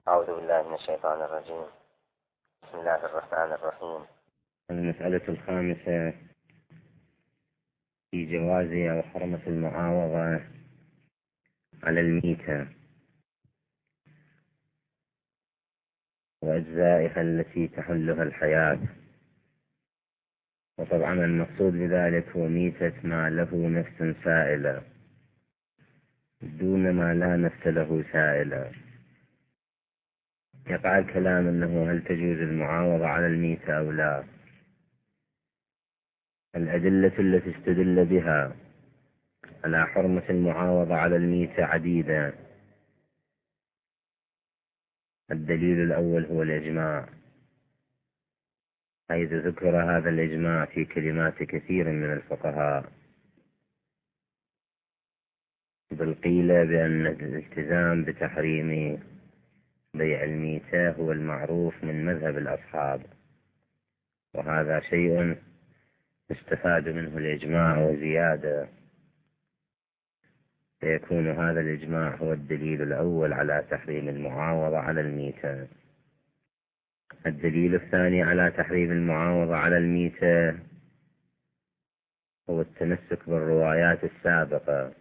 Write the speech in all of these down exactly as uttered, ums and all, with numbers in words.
أعوذ بالله من الشيطان الرجيم. بسم الله الرحمن الرحيم. المسألة الخامسة في جواز أو حرمة المعاوضة على الميتة وأجزائها التي تحلها الحياة. وطبعا المقصود بذلك هو ميتة ما له نفس سائلة دون ما لا نفس له سائلة. يقع الكلام أنه هل تجوز المعاوضة على الميتة أو لا. الأدلة التي استدل بها على حرمة المعاوضة على الميتة عديدة. الدليل الأول هو الإجماع، حيث ذكر هذا الإجماع في كلمات كثير من الفقهاء، بل قيل بأن الالتزام بتحريم بيع الميتة هو المعروف من مذهب الأصحاب، وهذا شيء استفاد منه الإجماع وزيادة، فيكون هذا الإجماع هو الدليل الأول على تحريم المعاوضة على الميتة. الدليل الثاني على تحريم المعاوضة على الميتة هو التمسك بالروايات السابقة،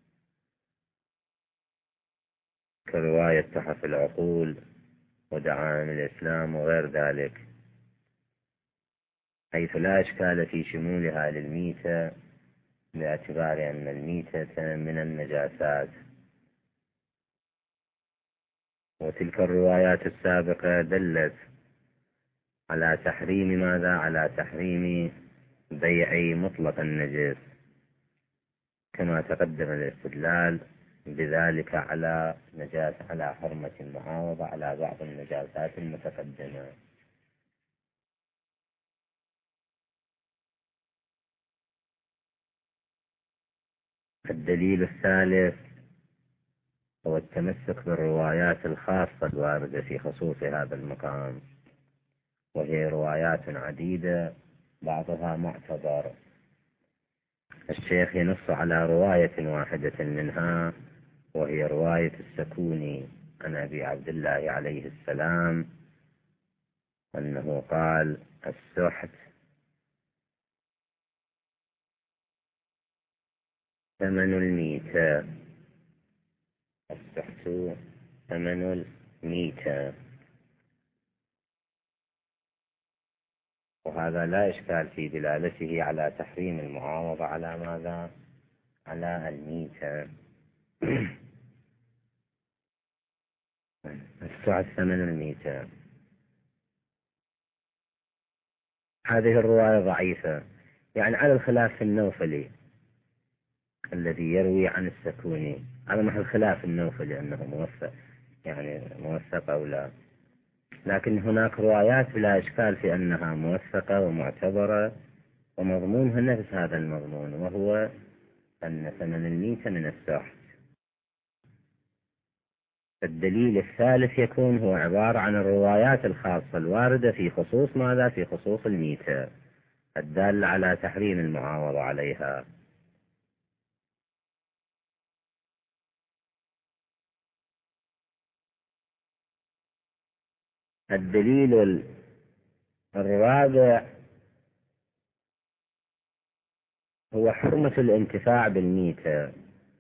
كرواية تحف العقول ودعائم الإسلام وغير ذلك، حيث لا إشكال في شمولها للميتة باعتبار أن الميتة من النجاسات. وتلك الروايات السابقة دلت على تحريم ماذا؟ على تحريم بيع مطلق النجس، كما تقدم الاستدلال بذلك على نجاس على حرمة المعاوضة على بعض النجاسات المتقدمة. الدليل الثالث هو التمسك بالروايات الخاصة الواردة في خصوص هذا المقام، وهي روايات عديدة بعضها معتبر. الشيخ ينص على رواية واحدة منها، وهي رواية السكوني عن أبي عبد الله عليه السلام أنه قال: السحت ثمن الميتة، السحت ثمن الميتة. وهذا لا إشكال في دلالته على تحريم المعاوضة على ماذا؟ على الميتة. السعد ثمن الميتة. هذه الرواية ضعيفة، يعني على الخلاف في النوفلي الذي يروي عن السكوني، على محل خلاف النوفلي أنه موثق، يعني موثق أو لا، لكن هناك روايات بلا إشكال في أنها موثقة ومعتبرة ومضمونها نفس هذا المضمون، وهو أن ثمن الميتة من السحت. الدليل الثالث يكون هو عبارة عن الروايات الخاصة الواردة في خصوص ماذا؟ في خصوص الميتة، الدالة على تحريم المعاوضة عليها. الدليل الرابع هو حرمة الانتفاع بالميتة.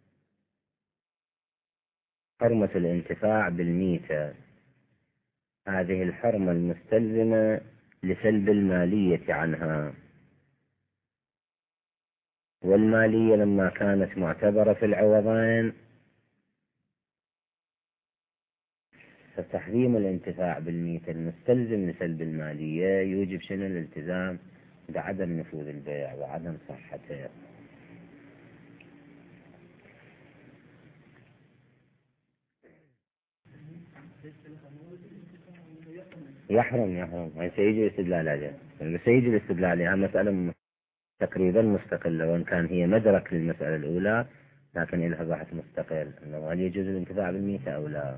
حرمة الانتفاع بالميتة هذه الحرمة المستلزمة لسلب المالية عنها، والمالية لما كانت معتبرة في العوضين فتحريم الانتفاع بالميتة المستلزم لسلب المالية يوجب شنو؟ الالتزام بعدم نفوذ البيع وعدم صحته. يحرم يحرم سيجي الاستدلال عليه، سيجي الاستدلال عليها مسألة تقريبا مستقلة، وإن كان هي مدرك للمسألة الأولى لكن لها بحث مستقل أنه هل يجوز الانتفاع بالميتة أو لا.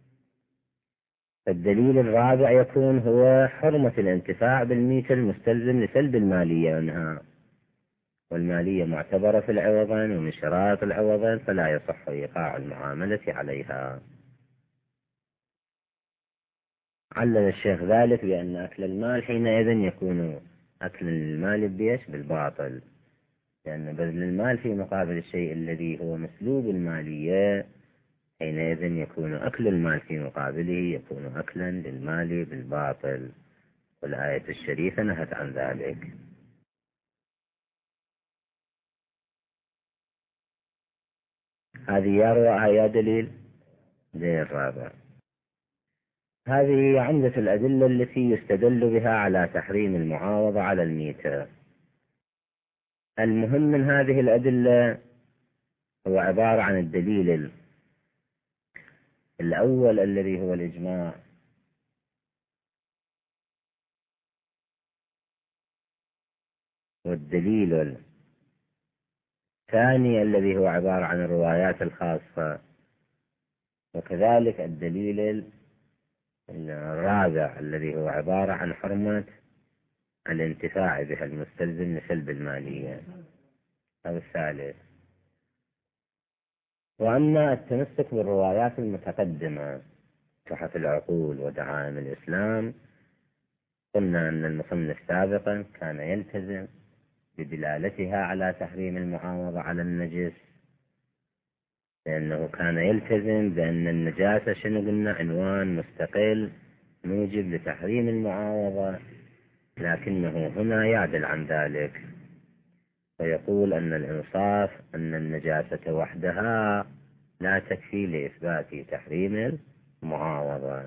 الدليل الرابع يكون هو حرمة الانتفاع بالميتة المستلزم لسلب المالية منها، والمالية معتبرة في العوضين ومن شرائط العوضين، فلا يصح إيقاع المعاملة عليها. علل الشيخ ذلك بأن أكل المال حينئذ يكون أكل المال بيش بالباطل، لأن بذل المال في مقابل الشيء الذي هو مسلوب المالية حينئذ يكون أكل المال في مقابله يكون أكلا للمال بالباطل، والآية الشريفة نهت عن ذلك. هذه يروى يا دليل دليل الرابع. هذه عمدة الأدلة التي يستدل بها على تحريم المعاوضة على الميتة. المهم من هذه الأدلة هو عبارة عن الدليل الأول الذي هو الإجماع، والدليل الثاني الذي هو عبارة عن الروايات الخاصة، وكذلك الدليل الرابع الذي هو عبارة عن حرمة الانتفاع بها المستلزم لسلب المالية. هذا الثالث. وأما التمسك بالروايات المتقدمة تحف العقول ودعائم الإسلام، قلنا أن المصنف سابقا كان يلتزم بدلالتها على تحريم المعاوضة على النجس، لأنه كان يلتزم بأن النجاسة شنو قلنا عنوان مستقل موجب لتحريم المعاوضة، لكنه هنا يعدل عن ذلك ويقول أن الإنصاف أن النجاسة وحدها لا تكفي لإثبات تحريم المعاوضة،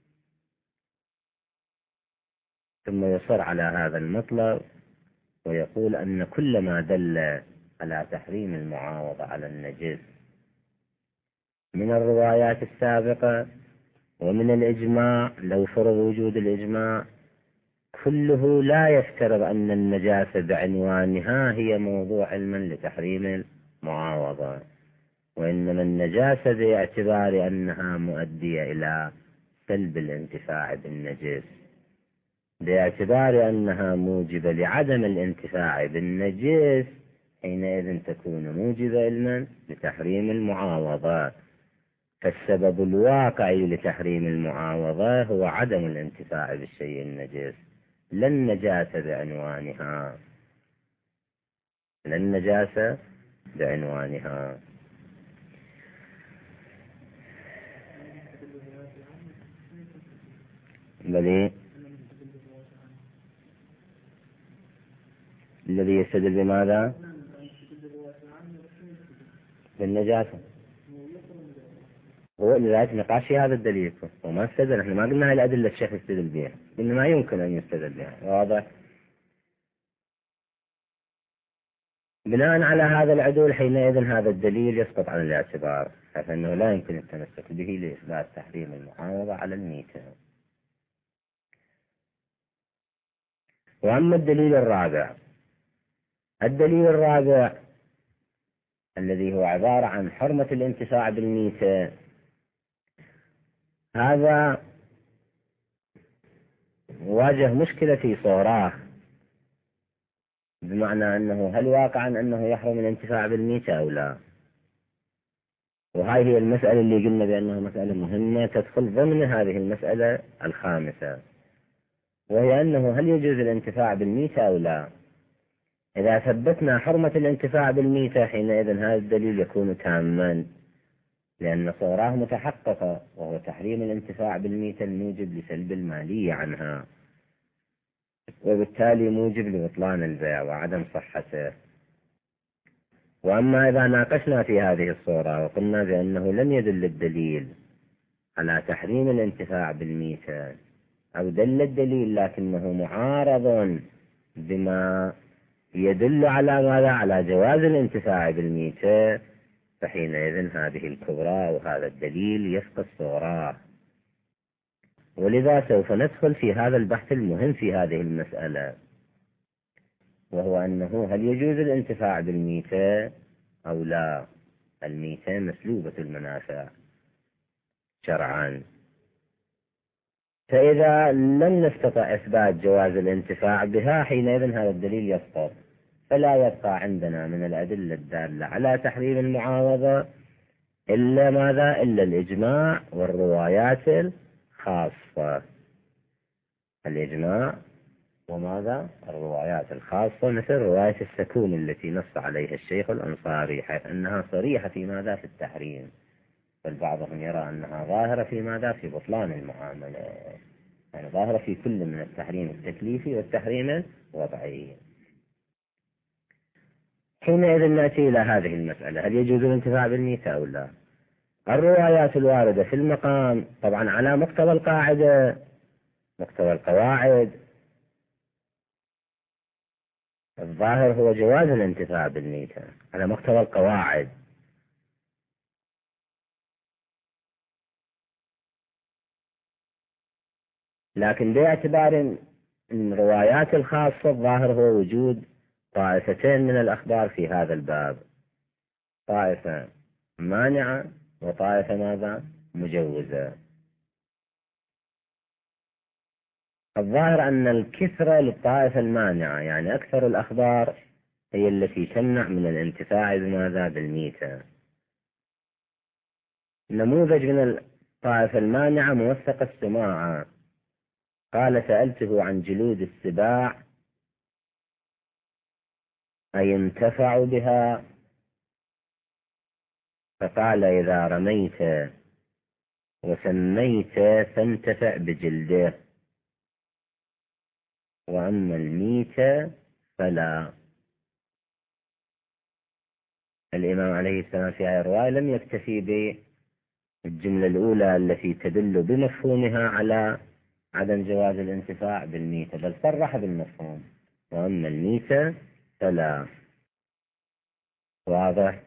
ثم يصر على هذا المطلب ويقول أن كل ما دل على تحريم المعاوضة على النجس من الروايات السابقة ومن الإجماع، لو فرض وجود الإجماع، كله لا يفترض أن النجاسة بعنوانها هي موضوع علما لتحريم المعاوضة، وإنما النجاسة باعتبار أنها مؤدية إلى سلب الانتفاع بالنجس، باعتبار أنها موجبة لعدم الانتفاع بالنجس حينئذ تكون موجبة علما لتحريم المعاوضة. فالسبب الواقعي لتحريم المعاوضة هو عدم الانتفاع بالشيء النجس، لا النجاسة بعنوانها، لا النجاسة بعنوانها. بل الذي يستدل بماذا؟ بالنجاسة. هو لذلك نقاش في هذا الدليل وما استدل، احنا ما قلنا هاي الأدلة الشيخ يستدل بها، قلنا ما يمكن أن يستدل بها. واضح؟ بناء على هذا العدول حينئذ هذا الدليل يسقط عن الاعتبار، حيث أنه لا يمكن التمسك به لإثبات تحريم المعاوضة على الميتة. وأما الدليل الرابع، الدليل الرابع الذي هو عبارة عن حرمة الانتفاع بالميتة، هذا واجه مشكلة في صوراه، بمعنى أنه هل واقعا أنه يحرم الانتفاع بالميتة أو لا؟ وهذه هي المسألة اللي قلنا بأنها مسألة مهمة تدخل ضمن هذه المسألة الخامسة، وهي أنه هل يجوز الانتفاع بالميتة أو لا؟ إذا ثبتنا حرمة الانتفاع بالميتة حينئذ هذا الدليل يكون تاما، لأن صوراه متحققة وهو تحريم الانتفاع بالميتة الموجب لسلب المالية عنها، وبالتالي موجب لبطلان البيع وعدم صحته. وأما إذا ناقشنا في هذه الصورة وقلنا بأنه لم يدل الدليل على تحريم الانتفاع بالميتة، أو دل الدليل لكنه معارض بما يدل على ماذا؟ على جواز الانتفاع بالميتة، فحينئذ هذه الكبرى وهذا الدليل يسقط صوراه. ولذا سوف ندخل في هذا البحث المهم في هذه المسألة، وهو أنه هل يجوز الانتفاع بالميتة أو لا؟ الميتة مسلوبة المنافع شرعا، فإذا لم نستطع إثبات جواز الانتفاع بها حينئذ هذا الدليل يسقط، فلا يبقى عندنا من الأدلة الدالة على تحريم المعاوضة إلا ماذا؟ إلا الإجماع والروايات الخاصة. الإجماع وماذا الروايات الخاصة مثل رواية السكون التي نص عليها الشيخ الأنصاري، حيث أنها صريحة في ماذا في التحريم، بل بعضهم يرى أنها ظاهرة في ماذا في بطلان المعاملة، يعني ظاهرة في كل من التحريم التكليفي والتحريم الوضعي. حينئذ نأتي إلى هذه المسألة: هل يجوز الانتفاع بالميتة أو لا؟ الروايات الواردة في المقام طبعا على مقتضى القاعدة، مقتضى القواعد الظاهر هو جواز الانتفاع بالميتة على مقتضى القواعد، لكن باعتبار أن الروايات الخاصة الظاهر هو وجود طائفتين من الأخبار في هذا الباب، طائفة مانعة وطائفة ماذا مجوزة. الظاهر أن الكثرة للطائفة المانعة، يعني أكثر الأخبار هي التي تمنع من الانتفاع بماذا بالميتة. نموذج من الطائفة المانعة موثق السماعة، قال: سألته عن جلود السباع أينتفع بها؟ فقال: إذا رميت وسميت فانتفع بجلده، وأما الميتة فلا. الإمام عليه السلام في هذه الرواية لم يكتفي بالجملة الأولى التي تدل بمفهومها على عدم جواز الانتفاع بالميتة، بل صرح بالمفهوم: وأما الميتة فلا. واضح؟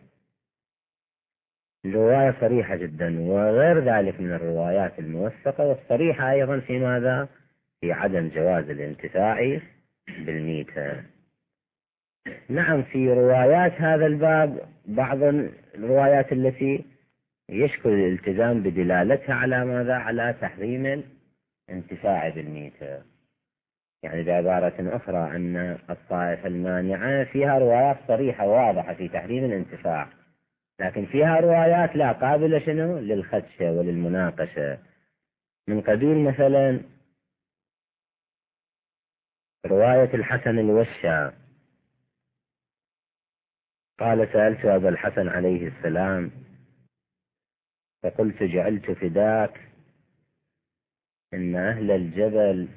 الرواية صريحة جدا، وغير ذلك من الروايات الموثقة والصريحة أيضا في ماذا؟ في عدم جواز الانتفاع بالميتة. نعم، في روايات هذا الباب بعض الروايات التي يشكل الالتزام بدلالتها على ماذا؟ على تحريم الانتفاع بالميتة. يعني بعبارة أخرى أن الطائفة المانعة فيها روايات صريحة واضحة في تحريم الانتفاع، لكن فيها روايات لا قابلة شنو للخدشة وللمناقشة، من قبيل مثلا رواية الحسن الوشا، قال: سألت أبا الحسن عليه السلام فقلت: جعلت فداك إن أهل الجبل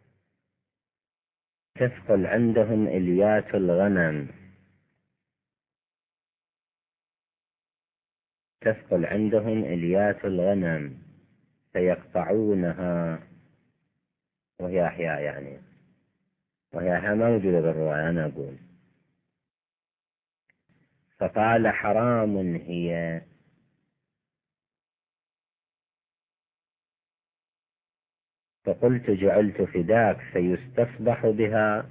تثقل عندهم إليات الغنم، تثقل عندهم إليات الغنم فيقطعونها، وهي أحياء يعني، وهي أحياء ما موجودة بالرواية أنا أقول. فقال: حرام هي. فقلت: جعلت فداك فيستصبح بها؟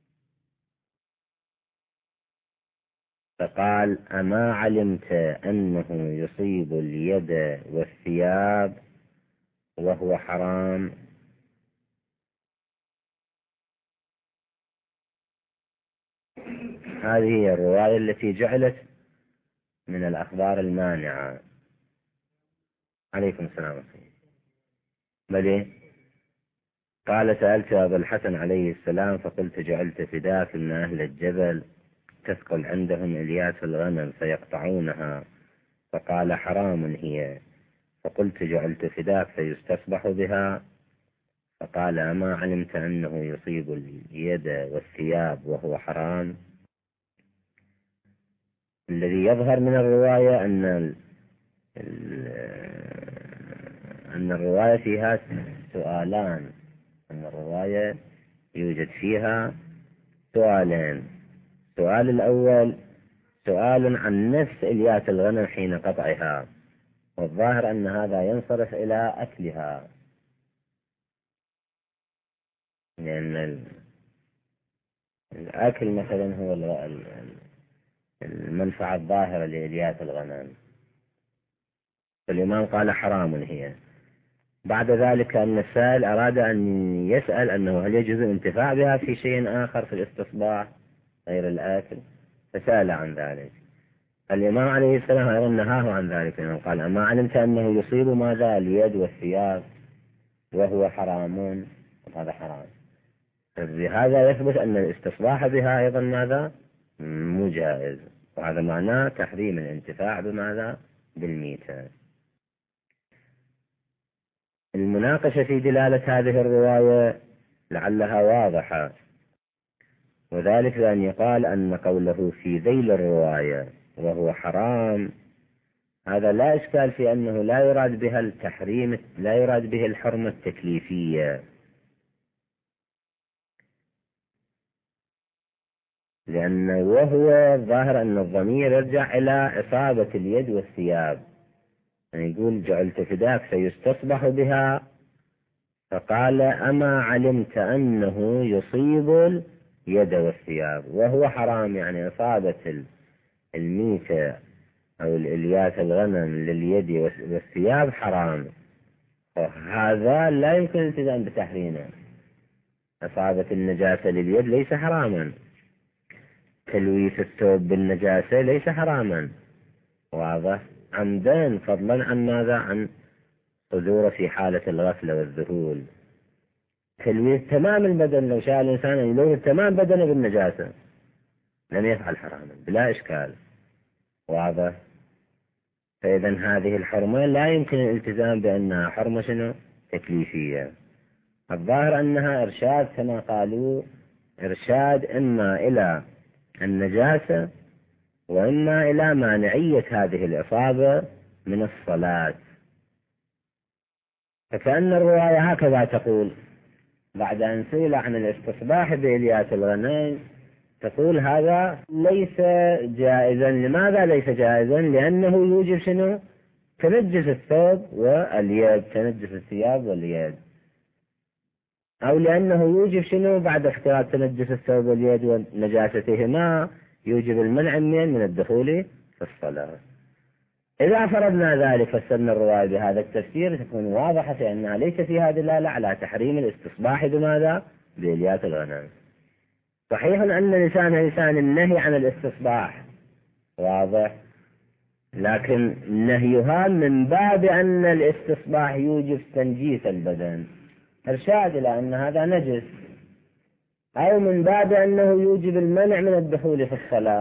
فقال: أما علمت أنه يصيب اليد والثياب وهو حرام؟ هذه هي الرواية التي جعلت من الأخبار المانعة. عليكم السلام. بل قال: سألت أبا الحسن عليه السلام فقلت: جعلت فداك إن أهل الجبل تثقل عندهم إليات الغنم فيقطعونها. فقال: حرام هي. فقلت: جعلت فداك فيستصبح بها؟ فقال: أما علمت أنه يصيب اليد والثياب وهو حرام؟ الذي يظهر من الرواية أن ال ال أن الرواية فيها سؤالان، أن الرواية يوجد فيها سؤالين. السؤال الأول سؤال عن نفس إليات الغنم حين قطعها، والظاهر أن هذا ينصرف إلى أكلها، لأن الأكل مثلا هو المنفعة الظاهرة لإليات الغنم. فالإمام قال: حرام هي. بعد ذلك أن السائل أراد أن يسأل أنه هل يجوز الانتفاع بها في شيء آخر في الاستصباح غير الأكل، فسأل عن ذلك. الإمام عليه السلام أيضا نهاه عن ذلك، لأنه قال: أما علمت أنه يصيب ماذا اليد والثياب وهو حرام؟ هذا حرام. بهذا يثبت أن الاستصباح بها أيضا ماذا؟ مو جائز، وهذا معناه تحريم الانتفاع بماذا؟ بالميتة. المناقشة في دلالة هذه الرواية لعلها واضحة، وذلك بأن يقال أن قوله في ذيل الرواية وهو حرام، هذا لا إشكال في أنه لا يراد بها التحريم، لا يراد به الحرمة التكليفية، لأن وهو ظاهر أن الضمير يرجع إلى إصابة اليد والثياب، يعني يقول جعلت فداك سيستصبح بها، فقال أما علمت أنه يصيب اليد والثياب، وهو حرام، يعني إصابة الميتة أو الإلياث الغنم لليد والثياب حرام، هذا لا يمكن الالتزام بتحريمه. إصابة النجاسة لليد ليس حراما، تلويث الثوب بالنجاسة ليس حراما، واضح؟ عمدا، فضلا عن ماذا؟ عن صدوره في حالة الغفلة والذهول. تلويث تمام البدن، لو شاء الإنسان أن يلوث تمام بدنه بالنجاسة لم يفعل حراما بلا إشكال، واضح؟ فإذا هذه الحرمة لا يمكن الالتزام بأنها حرمة شنو؟ تكليفية. الظاهر أنها إرشاد كما قالوا، إرشاد إما إلى النجاسة وإما إلى مانعية هذه الإصابة من الصلاة. فكأن الرواية هكذا تقول بعد أن سئل عن الاستصباح بإلياث الغنم، تقول هذا ليس جائزا. لماذا ليس جائزا؟ لأنه يوجب شنو؟ تنجس الثوب واليد، تنجس الثياب واليد، أو لأنه يوجب شنو؟ بعد اختلاط تنجس الثوب واليد ونجاستهما يوجب المنع من من الدخول في الصلاة. إذا فرضنا ذلك فسرنا الرواية بهذا التفسير تكون واضحة في أنها ليس فيها دلالة على تحريم الاستصباح بماذا؟ بإلياث الغنم. صحيح أن لسان لسان النهي عن الاستصباح واضح، لكن نهيها من باب أن الاستصباح يوجب تنجيس البدن، إرشاد إلى أن هذا نجس، أو من باب أنه يوجب المنع من الدخول في الصلاة.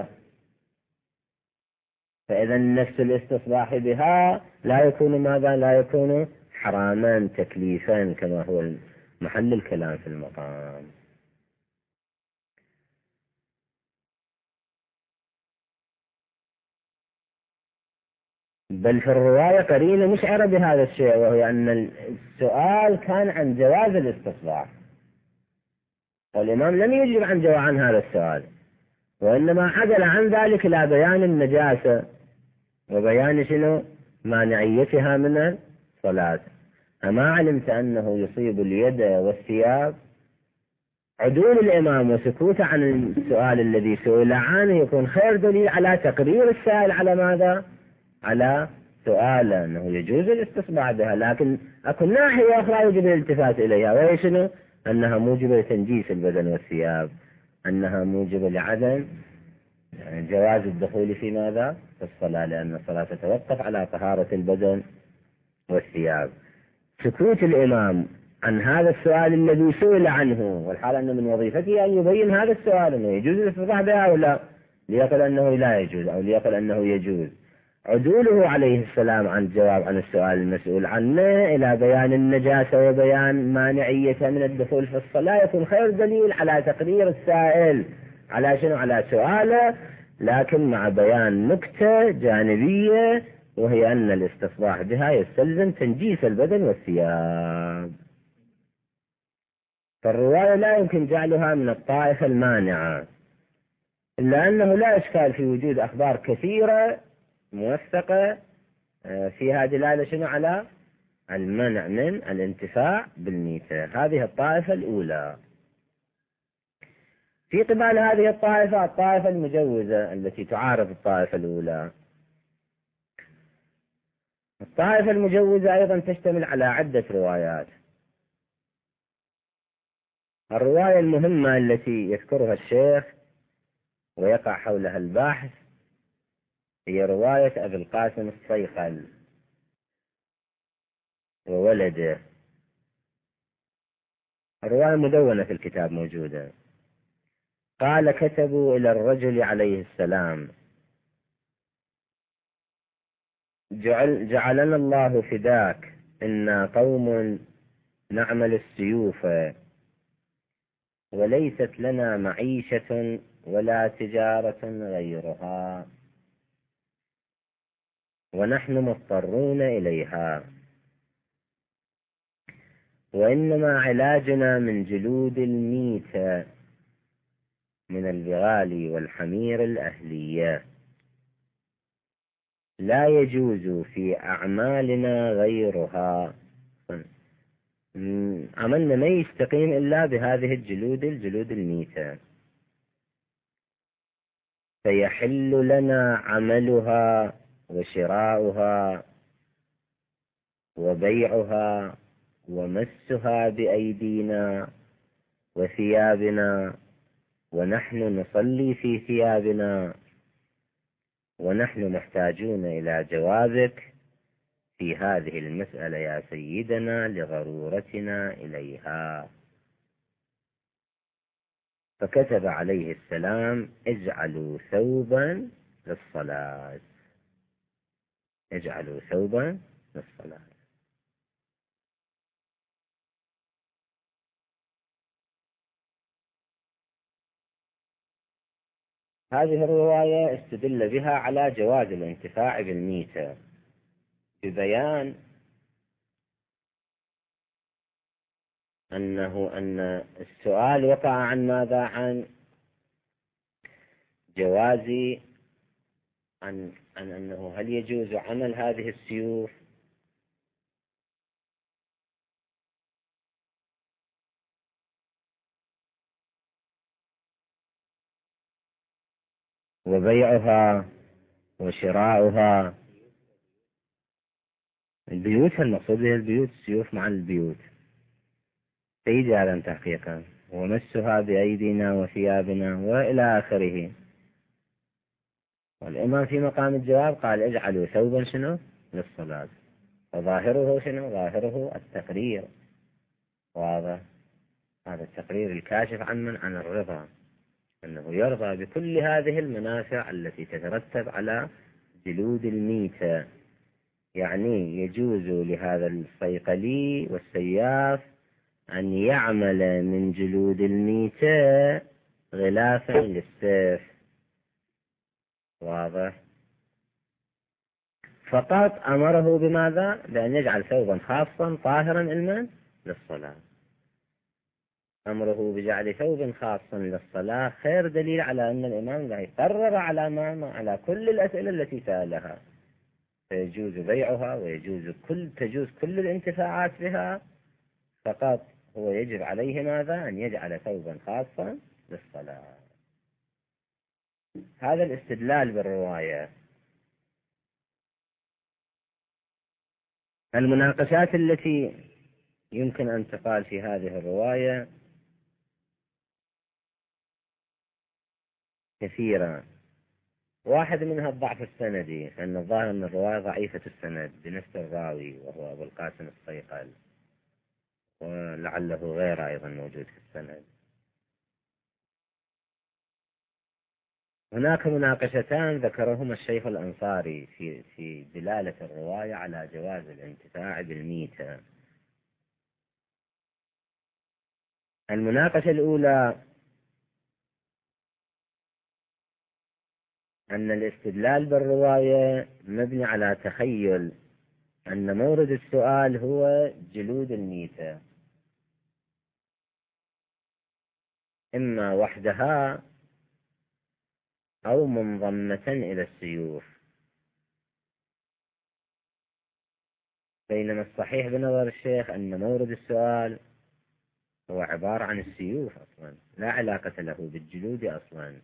فإذا نفس الاستصباح بها لا يكون ماذا؟ لا يكون حراما تكليفا كما هو محل الكلام في المقام. بل في الرواية قرينة مشعرة بهذا الشيء، وهو أن السؤال كان عن جواز الاستصباح، والإمام لم يجب عن جواز عن هذا السؤال، وإنما عدل عن ذلك إلى بيان النجاسة وبيان شنو؟ مانعيتها من الصلاة. أما علمت أنه يصيب اليد والثياب، عدول الإمام وسكوته عن السؤال الذي سئل عنه يكون خير دليل على تقرير السائل على ماذا؟ على سؤاله أنه يجوز الاستصباح بها، لكن أكو ناحية أخرى يجب الالتفات إليها، وهي شنو؟ أنها موجبة لتنجيس البدن والثياب، أنها موجبة لعدم يعني جواز الدخول في ماذا؟ في الصلاة، لأن الصلاة تتوقف على طهارة البدن والثياب. سكوت الإمام عن هذا السؤال الذي سئل عنه، والحال أن من وظيفته أن يبين هذا السؤال أنه يجوز الاستصباح بها أو لا، ليقل أنه لا يجوز أو ليقل أنه يجوز. عدوله عليه السلام عن الجواب عن السؤال المسؤول عنه إلى بيان النجاسة وبيان مانعيتها من الدخول في الصلاة يكون خير دليل على تقرير السائل على شنو؟ على سؤاله، لكن مع بيان نكتة جانبية، وهي أن الاستصباح بها يستلزم تنجيس البدن والثياب. فالرواية لا يمكن جعلها من الطائفة المانعة، إلا أنه لا إشكال في وجود أخبار كثيرة موثقة فيها دلالة شنو؟ على المنع من الانتفاع بالميتة. هذه الطائفة الأولى. في قبال هذه الطائفة الطائفة المجوزة التي تعارض الطائفة الأولى. الطائفة المجوزة أيضا تشتمل على عدة روايات. الرواية المهمة التي يذكرها الشيخ ويقع حولها الباحث هي رواية أبي القاسم الصيقل وولده. الرواية مدونة في الكتاب موجودة. قال كتبوا إلى الرجل عليه السلام: جعل جعلنا الله فداك، إنا قوم نعمل السيوف وليست لنا معيشة ولا تجارة غيرها، ونحن مضطرون إليها، وإنما علاجنا من جلود الميتة من البغال والحمير الأهلية، لا يجوز في أعمالنا غيرها. عملنا ما يستقيم إلا بهذه الجلود الجلود الميتة، فيحل لنا عملها وشراؤها وبيعها ومسها بأيدينا وثيابنا، ونحن نصلي في ثيابنا، ونحن محتاجون إلى جوابك في هذه المسألة يا سيدنا لضرورتنا إليها. فكتب عليه السلام: اجعلوا ثوبا للصلاة، اجعلوا ثوبا للصلاة. هذه الرواية استدل بها على جواز الانتفاع بالميتة، ببيان أنه أن السؤال وقع عن ماذا؟ عن جواز عن, عن أنه هل يجوز عمل هذه السيوف وبيعها وشراؤها. البيوت المقصود بها البيوت، السيوف مع البيوت، سيدي هذا تحقيقا، ومسها بأيدينا وثيابنا وإلى آخره. والإمام في مقام الجواب قال: اجعلوا ثوبا شنو للصلاة، وظاهره شنو؟ ظاهره التقرير، واضح؟ هذا التقرير الكاشف عن من؟ عن الرضا، أنه يرضى بكل هذه المنافع التي تترتب على جلود الميتة. يعني يجوز لهذا الصيقلي والسياف أن يعمل من جلود الميتة غلافا للسيف، واضح؟ فقط أمره بماذا؟ بأن يجعل ثوبا خاصا طاهرا المن للصلاة. أمره بجعل ثوب خاص للصلاة خير دليل على أن الإمام لا يقرر على ما على كل الأسئلة التي سألها، فيجوز بيعها ويجوز كل تجوز كل الانتفاعات بها، فقط هو يجب عليه ماذا؟ أن يجعل ثوبا خاصا للصلاة. هذا الاستدلال بالرواية. المناقشات التي يمكن أن تقال في هذه الرواية كثيرة. واحد منها الضعف السندي، أن الظاهر أن الرواية ضعيفة السند بنفس الراوي وهو أبو القاسم الصيقل، ولعله غير أيضا موجود في السند. هناك مناقشتان ذكرهما الشيخ الأنصاري في في دلالة الرواية على جواز الانتفاع بالميتة. المناقشة الأولى أن الاستدلال بالرواية مبني على تخيل أن مورد السؤال هو جلود الميتة، إما وحدها أو منضمة إلى السيوف، بينما الصحيح بنظر الشيخ أن مورد السؤال هو عبارة عن السيوف أصلا، لا علاقة له بالجلود أصلا.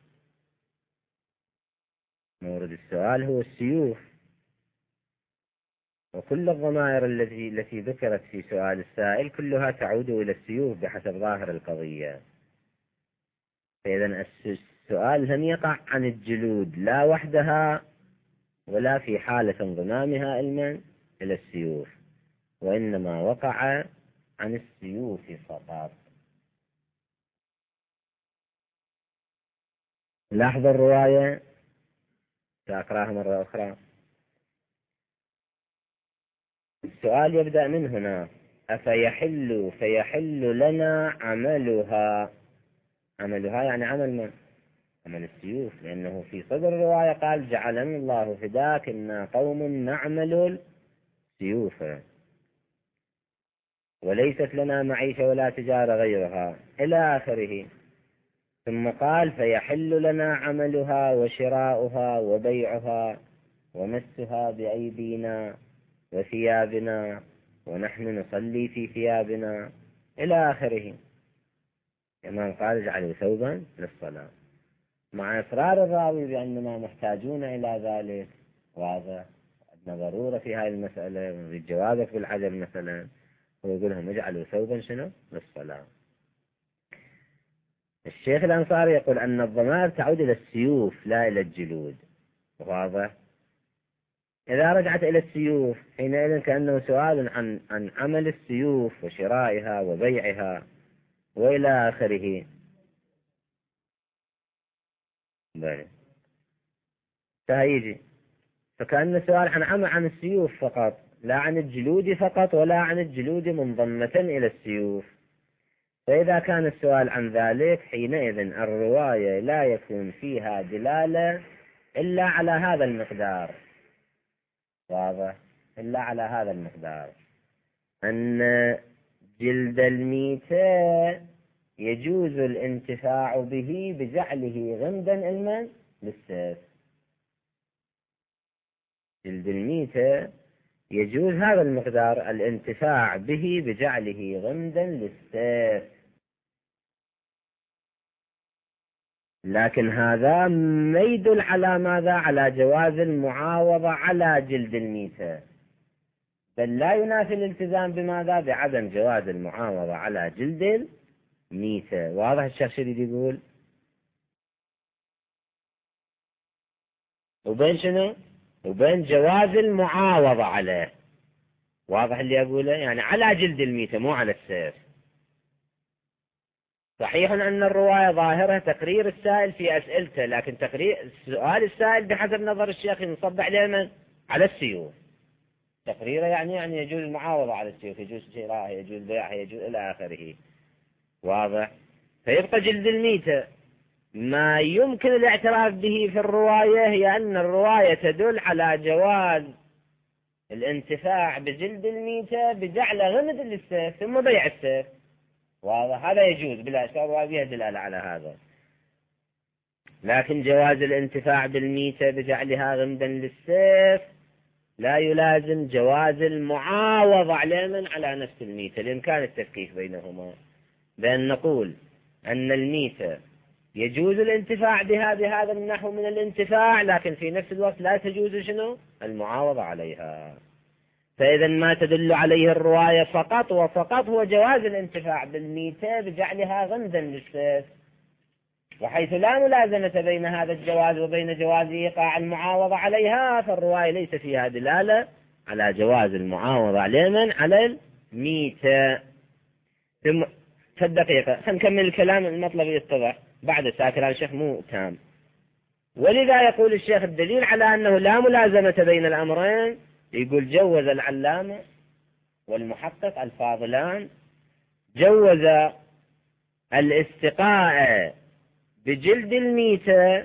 مورد السؤال هو السيوف، وكل الضمائر التي التي ذكرت في سؤال السائل كلها تعود إلى السيوف بحسب ظاهر القضية. فإذا السؤال لم يقع عن الجلود لا وحدها ولا في حالة انضمامها علما إلى السيوف، وإنما وقع عن السيوف فقط. لاحظ الرواية، سأقرأها مرة أخرى. السؤال يبدأ من هنا: أفيحل فيحل لنا عملها. عملها يعني عمل من؟ عمل السيوف، لأنه في صدر الرواية قال: جعلنا الله فداك إنا قوم نعمل السيوف، وليست لنا معيشة ولا تجارة غيرها، إلى آخره. ثم قال: فيحل لنا عملها وشراؤها وبيعها ومسها بأيدينا وثيابنا ونحن نصلي في ثيابنا، إلى آخره. كما قال: اجعلوا ثوبا للصلاة، مع إصرار الراوي بأننا محتاجون إلى ذلك. واضح أن ضرورة في هذه المسألة، نريد جوازك بالعجل مثلا، ويقول لهم اجعلوا ثوبا شنو للصلاة. الشيخ الأنصاري يقول أن الضمائر تعود إلى السيوف لا إلى الجلود. واضح. إذا رجعت إلى السيوف حينئذ كأنه سؤال عن عن عمل السيوف وشرائها وبيعها وإلى آخره. بلى فهيجي، فكأن السؤال عن عمل عن السيوف فقط، لا عن الجلود فقط، ولا عن الجلود منضمة إلى السيوف. فإذا كان السؤال عن ذلك حينئذ الرواية لا يكون فيها دلالة إلا على هذا المقدار. واضح. إلا على هذا المقدار، أن جلد الميتة يجوز الانتفاع به بجعله غمدا علما للسيف. جلد الميتة يجوز هذا المقدار الانتفاع به بجعله غمدا للسيف، لكن هذا ما يدل على ماذا؟ على جواز المعاوضة على جلد الميتة، بل لا ينافي الالتزام بماذا؟ بعدم جواز المعاوضة على جلد الميتة. واضح الشيخ شريد يقول؟ وبين شنو؟ وبين جواز المعاوضة عليه. واضح اللي أقوله؟ يعني على جلد الميتة مو على السيف. صحيح أن الرواية ظاهرة تقرير السائل في أسئلته، لكن تقرير سؤال السائل بحسب نظر الشيخ ينصب على من؟ على السيوف. تقريره يعني يعني يجوز المعاوضة على السيوف، يجوز شراءها، يجوز بيعها، يجوز إلى آخره. واضح. فيبقى جلد الميتة ما يمكن الاعتراف به في الرواية هي أن الرواية تدل على جواز الانتفاع بجلد الميتة بجعل غمد للسيف ثم بيع السيف. واضح. هذا يجوز بلا شك، وهذه دلالة على هذا. لكن جواز الانتفاع بالميتة بجعلها غمدا للسيف لا يلازم جواز المعاوضة على من؟ على نفس الميتة، لإمكان التفكيك بينهما، بأن نقول أن الميتة يجوز الانتفاع بها بهذا النحو من الانتفاع، لكن في نفس الوقت لا تجوز شنو؟ المعاوضة عليها. فإذا ما تدل عليه الرواية فقط وفقط هو جواز الانتفاع بالميتة بجعلها غمدا للسيف، وحيث لا ملازمة بين هذا الجواز وبين جواز إيقاع المعاوضة عليها، فالرواية ليس فيها دلالة على جواز المعاوضة على من؟ على الميتة. ثم في الدقيقة خلينا الكلام، المطلب يتضح بعد الساكر. الشيخ مو تام، ولذا يقول الشيخ الدليل على أنه لا ملازمة بين الأمرين. يقول: جوز العلامة والمحقق الفاضلان جوز الاستقاء بجلد الميتة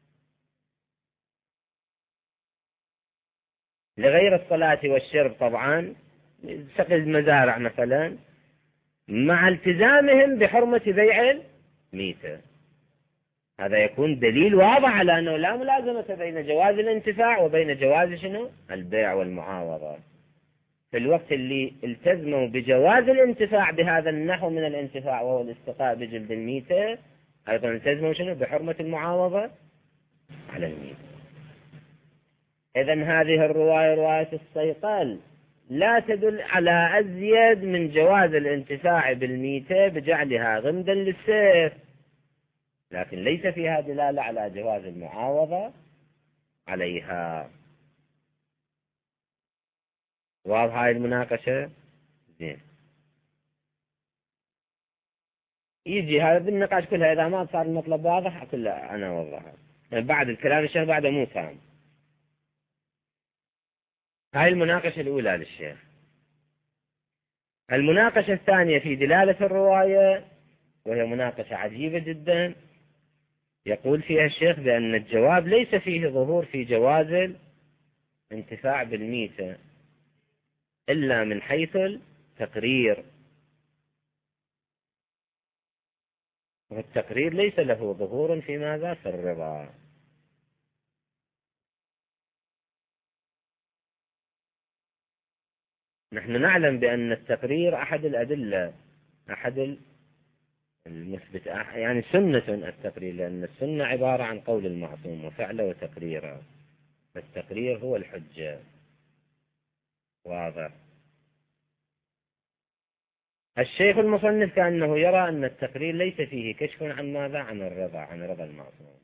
لغير الصلاة والشرب، طبعا سقي المزارع مثلا، مع التزامهم بحرمة بيع الميتة. هذا يكون دليل واضح على أنه لا ملازمة بين جواز الانتفاع وبين جواز شنو؟ البيع والمعاوضة. في الوقت اللي التزموا بجواز الانتفاع بهذا النحو من الانتفاع وهو الاستقاء بجلد الميتة، أيضا التزموا شنو؟ بحرمة المعاوضة على الميتة. إذن هذه الرواية، رواية الصيقل، لا تدل على أزيد من جواز الانتفاع بالميتة بجعلها غمدا للسيف، لكن ليس فيها دلالة على جواز المعاوضة عليها. واضح هاي المناقشة؟ زين. يجي هذا بالنقاش كلها، إذا ما صار المطلب واضح كلها أنا أوضحه يعني بعد الكلام الشيخ بعده مو تام. هاي المناقشة الأولى للشيخ. المناقشة الثانية في دلالة الرواية، وهي مناقشة عجيبة جدا. يقول فيها الشيخ بأن الجواب ليس فيه ظهور في جواز الانتفاع بالميتة إلا من حيث التقرير، والتقرير ليس له ظهور في ماذا؟ في الرضا. نحن نعلم بأن التقرير أحد الأدلة، أحد المثبت، يعني سنة التقرير، لأن السنة عبارة عن قول المعصوم وفعله وتقريره، فالتقرير هو الحجة. واضح. الشيخ المصنف كأنه يرى أن التقرير ليس فيه كشف عن ماذا؟ عن الرضا، عن رضا المعصوم.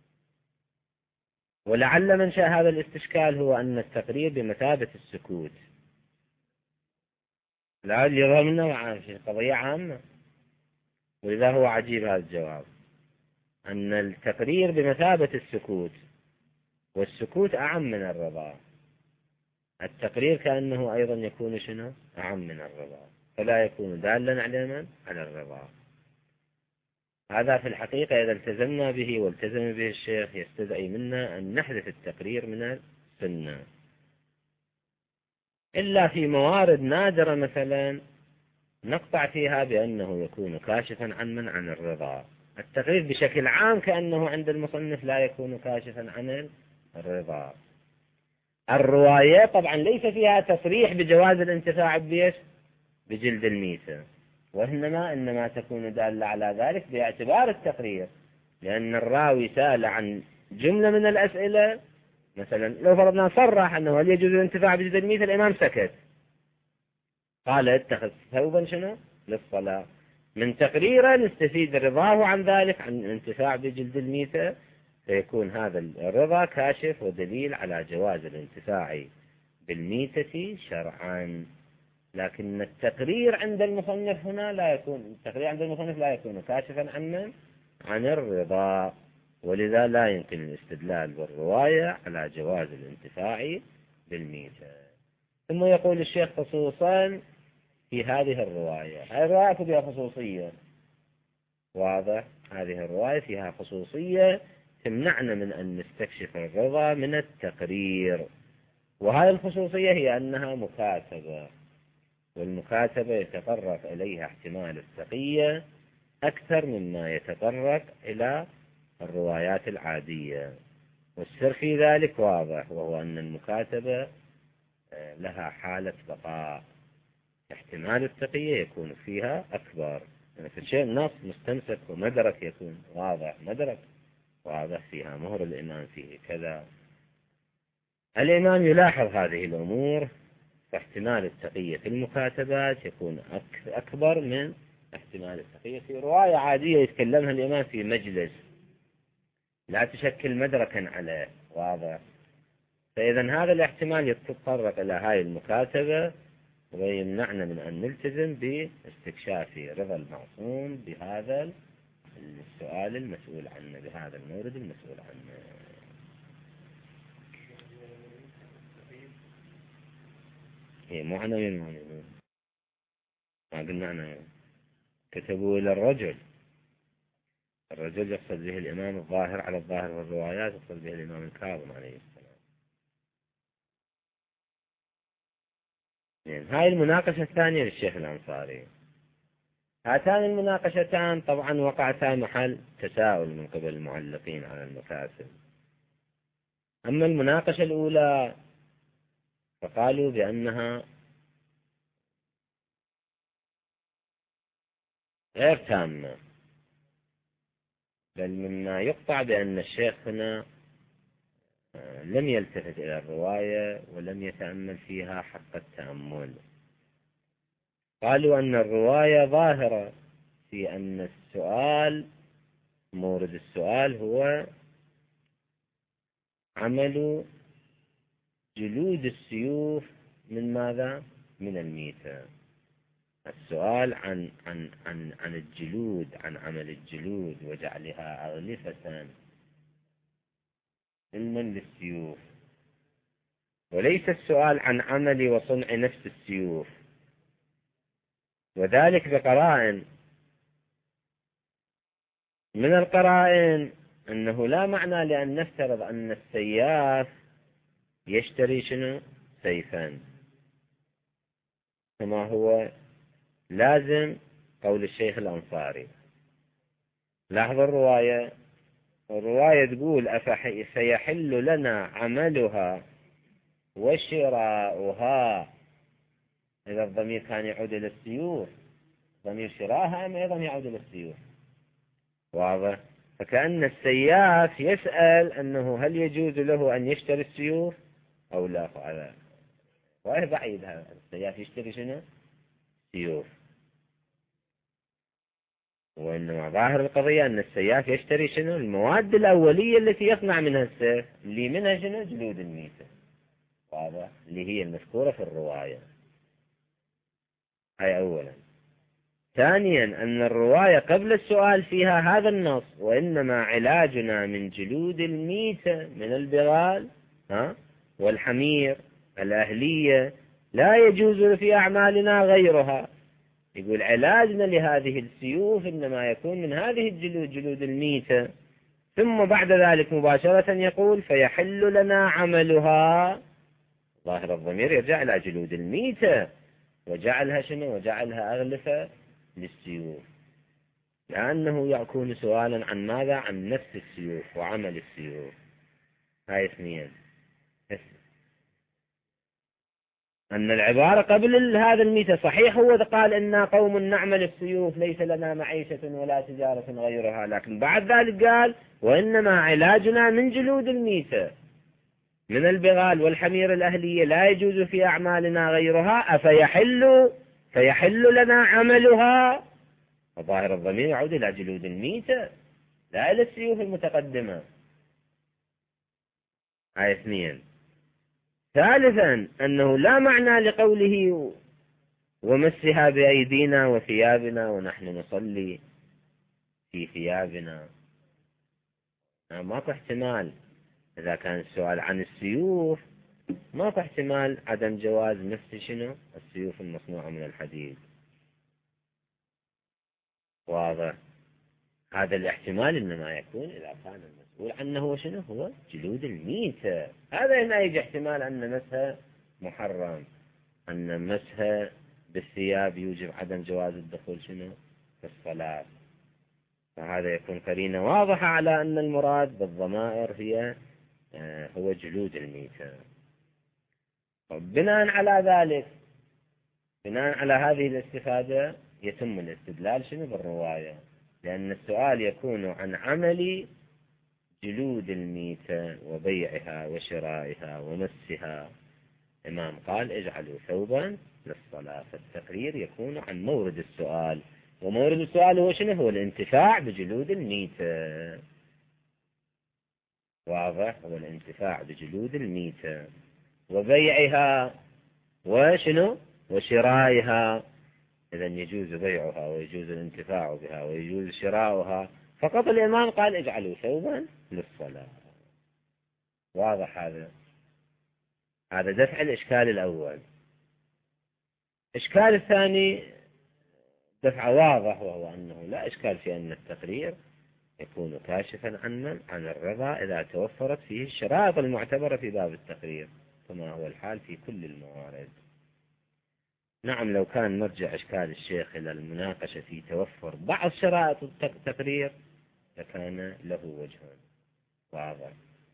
ولعل منشأ هذا الاستشكال هو أن التقرير بمثابة السكوت. لا يظهر منه في قضية عامة، ولذا هو عجيب هذا الجواب، أن التقرير بمثابة السكوت، والسكوت أعم من الرضا. التقرير كأنه أيضا يكون شنو؟ أعم من الرضا، فلا يكون دالا على من؟ على الرضا. هذا في الحقيقة إذا التزمنا به والتزم به الشيخ يستدعي منا أن نحذف التقرير من السنة، إلا في موارد نادرة مثلا نقطع فيها بأنه يكون كاشفا عن من؟ عن الرضا. التقرير بشكل عام كأنه عند المصنف لا يكون كاشفا عن الرضا. الرواية طبعا ليس فيها تصريح بجواز الانتفاع بيش بجلد الميتة، وإنما إنما تكون دالة على ذلك باعتبار التقرير، لأن الراوي سأل عن جملة من الأسئلة. مثلا لو فرضنا صرح أنه هل يجوز الانتفاع بجلد الميتة، الإمام سكت، قال اتخذ ثوبا شنو؟ للصلاة. من تقريره نستفيد رضاه عن ذلك، عن الانتفاع بجلد الميتة، فيكون هذا الرضا كاشف ودليل على جواز الانتفاع بالميتة شرعا. لكن التقرير عند المصنف هنا لا يكون، التقرير عند المصنف لا يكون كاشفا عن عن الرضا، ولذا لا يمكن الاستدلال بالرواية على جواز الانتفاع بالميتة. ثم يقول الشيخ خصوصا في هذه الرواية، هذه الرواية فيها خصوصية. واضح. هذه الرواية فيها خصوصية تمنعنا من أن نستكشف الرضا من التقرير، وهذه الخصوصية هي أنها مكاتبة، والمكاتبة يتطرق إليها احتمال التقية أكثر مما يتطرق إلى الروايات العادية. والسر في ذلك واضح، وهو أن المكاتبة لها حالة بقاء، احتمال التقية يكون فيها أكبر. يعني في الشيء النص مستمسك ومدرك يكون واضح، مدرك واضح فيها مهر الإمام فيه كذا. الإمام يلاحظ هذه الأمور، فاحتمال التقية في المكاتبات يكون أكبر من احتمال التقية في رواية عادية يتكلمها الإمام في مجلس لا تشكل مدركا عليه. واضح. فإذا هذا الاحتمال يتطرق إلى هاي المكاتبة، ويمنعنا من أن نلتزم باستكشاف رضا المعصوم بهذا السؤال المسؤول عنه، بهذا المورد المسؤول عنه. إيه مو عناوين، ما قلنا عناوين. كتبوا إلى الرجل، الرجل يقصد به الإمام الظاهر على الظاهر في الروايات، يقصد به الإمام الكاظم عليه السلام. يعني هاي المناقشة الثانية للشيخ الأنصاري. هاتان المناقشتان طبعا وقعتا محل تساؤل من قبل المعلقين على المكاسب. أما المناقشة الأولى فقالوا بأنها غير تامة، بل مما يقطع بأن الشيخ هنا لم يلتفت إلى الرواية ولم يتأمل فيها حق التأمل. قالوا أن الرواية ظاهرة في أن السؤال، مورد السؤال هو عمل جلود السيوف من ماذا؟ من الميتة. السؤال عن عن عن عن الجلود، عن عمل الجلود وجعلها أغلفة علما للسيوف، وليس السؤال عن عمل وصنع نفس السيوف، وذلك بقرائن. من القرائن أنه لا معنى لأن نفترض أن السياف يشتري شنو؟ سيفا، كما هو لازم قول الشيخ الأنصاري. لاحظ الرواية، الرواية تقول أفسيحل لنا عملها وشراؤها، إذا الضمير كان يعود إلى السيوف، ضمير شراها أم أيضا يعود إلى السيوف؟ واضح؟ فكأن السياف يسأل أنه هل يجوز له أن يشتري السيوف أو لا. هذا وهي بعيد، هذا السياف يشتري شنو؟ سيوف. وإنما ظاهر القضية أن السياف يشتري شنو؟ المواد الأولية التي يصنع منها السيف، اللي منها شنو؟ جلود الميتة، واضح؟ اللي هي المذكورة في الرواية. هاي أولا. ثانيا أن الرواية قبل السؤال فيها هذا النص: وإنما علاجنا من جلود الميتة من البغال ها والحمير الأهلية لا يجوز في أعمالنا غيرها. يقول علاجنا لهذه السيوف إنما يكون من هذه الجلود، جلود الميتة. ثم بعد ذلك مباشرة يقول فيحل لنا عملها. ظاهر الضمير يرجع إلى جلود الميتة وجعلها شنو؟ وجعلها أغلفة للسيوف، لأنه يكون سؤالا عن ماذا؟ عن نفس السيوف وعمل السيوف. هاي اثنين. أن العبارة قبل هذا الميتة صحيح هو قال إنا قوم نعمل السيوف ليس لنا معيشة ولا تجارة غيرها، لكن بعد ذلك قال وإنما علاجنا من جلود الميتة من البغال والحمير الأهلية لا يجوز في أعمالنا غيرها، أفيحل فيحل لنا عملها. وظاهر الضمير يعود إلى جلود الميتة لا إلى السيوف المتقدمة. هاي اثنين. ثالثا أنه لا معنى لقوله ومسها بأيدينا وثيابنا ونحن نصلي في ثيابنا. ماكو احتمال إذا كان السؤال عن السيوف، ماكو احتمال عدم جواز نفس شنو؟ السيوف المصنوعة من الحديد. واضح؟ هذا الاحتمال إنما يكون إذا كان المسؤول عنه هو شنو؟ هو جلود الميتة. هذا هنا يجي احتمال أن مسها محرم، أن مسها بالثياب يوجب عدم جواز الدخول شنو؟ في الصلاة. فهذا يكون قرينة واضحة على أن المراد بالضمائر هي هو جلود الميتة. بناء على ذلك، بناء على هذه الاستفادة يتم الاستدلال شنو؟ بالرواية، لأن السؤال يكون عن عمل جلود الميتة وبيعها وشرائها ومسها. إمام قال اجعلوا ثوبا للصلاة، فالتقرير يكون عن مورد السؤال، ومورد السؤال هو شنو؟ هو الانتفاع بجلود الميتة. واضح؟ هو الانتفاع بجلود الميتة وبيعها وشنو؟ وشرائها. إذا يجوز بيعها ويجوز الانتفاع بها ويجوز شراؤها، فقط الإمام قال اجعلوا ثوبا للصلاة. واضح هذا؟ هذا دفع الإشكال الأول. الإشكال الثاني دفع واضح، وهو أنه لا إشكال في أن التقرير يكون كاشفا عن عن الرضا إذا توفرت فيه الشرائط المعتبرة في باب التقرير، كما هو الحال في كل الموارد. نعم، لو كان مرجع إشكال الشيخ إلى المناقشة في توفر بعض شرائط التقرير لكان له وجه واضح.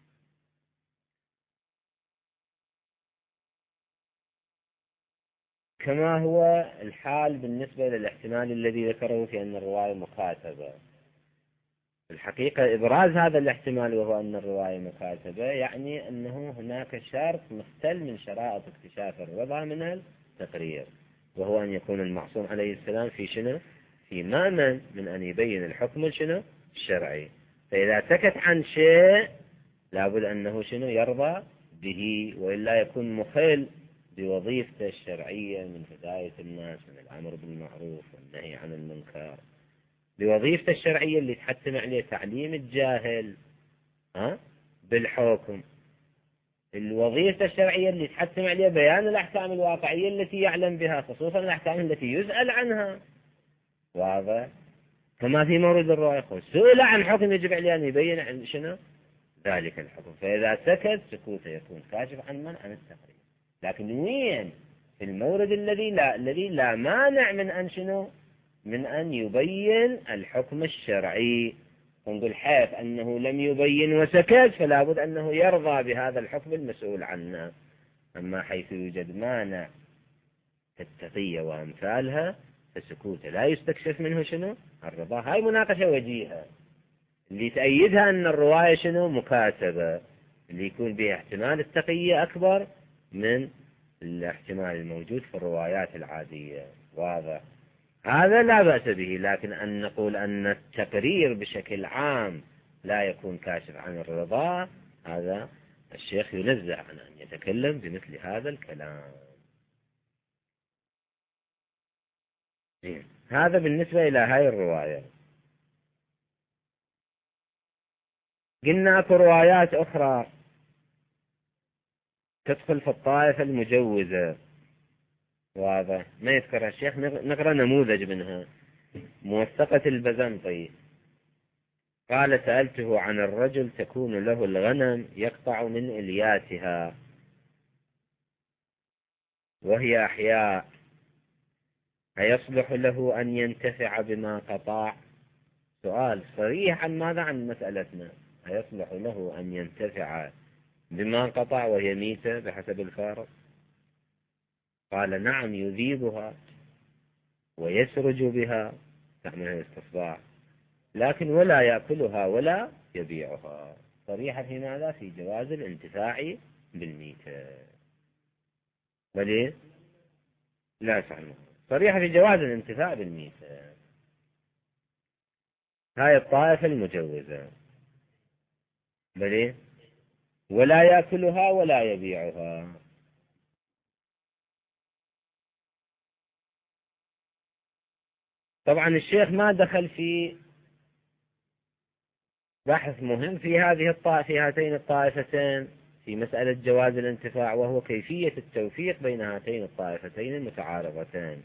كما هو الحال بالنسبة للاحتمال الذي ذكره في أن الرواية مكاتبة. الحقيقة إبراز هذا الاحتمال وهو أن الرواية مكاتبة يعني أنه هناك شرط مختل من شرائط اكتشاف الرضا من التقرير، وهو أن يكون المعصوم عليه السلام في شنو؟ في مأمن من أن يبين الحكم شنو؟ الشرعي. فإذا سكت عن شيء لابد أنه شنو؟ يرضى به، وإلا يكون مخل بوظيفته الشرعية من هداية الناس، من الأمر بالمعروف والنهي عن المنكر، بوظيفته الشرعية اللي تحتم عليه تعليم الجاهل ها بالحكم، الوظيفة الشرعية اللي تحتم عليه بيان الأحكام الواقعية التي يعلم بها، خصوصا الأحكام التي يسأل عنها. واضح؟ كما في مورد الرواية سئل عن حكم يجب عليه أن يبين عن شنو ذلك الحكم، فإذا سكت سكوته يكون كاشف عن من عن التقرير. لكن وين في المورد الذي لا الذي لا مانع من أن شنو من أن يبين الحكم الشرعي، ونقول حيث أنه لم يبين وسكت فلا بد أنه يرضى بهذا الحكم المسؤول عنه. أما حيث يوجد مانع التقية وأمثالها فسكوته لا يستكشف منه شنو الرضا. هاي مناقشة وجيهة اللي تأيدها أن الرواية شنو مكاتبة، اللي يكون بها احتمال التقية أكبر من الاحتمال الموجود في الروايات العادية. واضح؟ هذا لا بأس به، لكن أن نقول أن التقرير بشكل عام لا يكون كاشف عن الرضا، هذا الشيخ ينزه عن أن يتكلم بمثل هذا الكلام. هذا بالنسبة إلى هاي الرواية. قلنا أكو روايات أخرى تدخل في الطائفة المجوزة. واضح؟ ما يذكرها الشيخ، نقرأ نموذج منها. موثقة البزنطي قال: سألته عن الرجل تكون له الغنم يقطع من إلياتها وهي أحياء، أيصلح له أن ينتفع بما قطع؟ سؤال صريح عن ماذا؟ عن مسألتنا. أيصلح له أن ينتفع بما قطع وهي ميتة بحسب الفارق؟ قال: نعم، يذيبها ويسرج بها، تعمل استصباح، لكن ولا يأكلها ولا يبيعها. صريحة في ماذا؟ في جواز الانتفاع بالميتة. بل لا سعلم. صريحة في جواز الانتفاع بالميتة. هاي الطائفة المجوزة. بل ولا يأكلها ولا يبيعها. طبعا الشيخ ما دخل في بحث مهم في هذه الطائفة في هاتين الطائفتين في مسألة جواز الانتفاع، وهو كيفية التوفيق بين هاتين الطائفتين المتعارضتين،